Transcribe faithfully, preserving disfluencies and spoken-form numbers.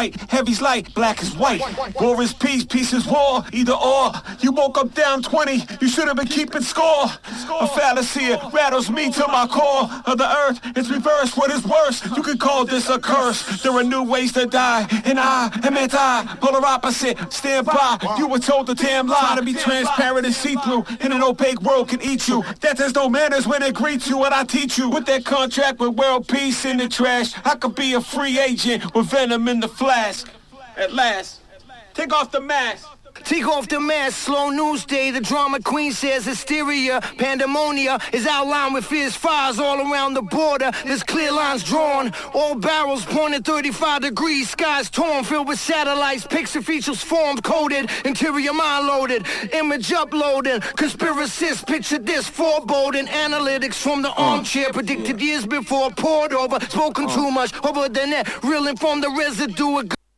Heavy's light, black is white. War is peace, peace is war. Either or. You woke up down twenty, you should have been keeping score. A fallacy rattles me to my core. Of the earth, it's reversed. What is worse? You could call this a curse. There are new ways to die, and I am anti. Polar opposite, stand by. You were told the damn lie. Trying to be transparent and see-through in an opaque world can eat you. That there's no manners when it greets you. What I teach you with that contract with world peace in the trash. I could be a free agent with venom in the flask. At last, take off the mask. Take off the mask, slow news day. The drama queen says hysteria, pandemonia is outlined with fierce fires all around the border. There's clear lines drawn, all barrels pointed thirty-five degrees. Skies torn, filled with satellites, picture features formed, coded, interior mind loaded, image uploading. Conspiracists picture this foreboding. Analytics from the armchair predicted years before poured over. Spoken too much over the net, reeling from the residue of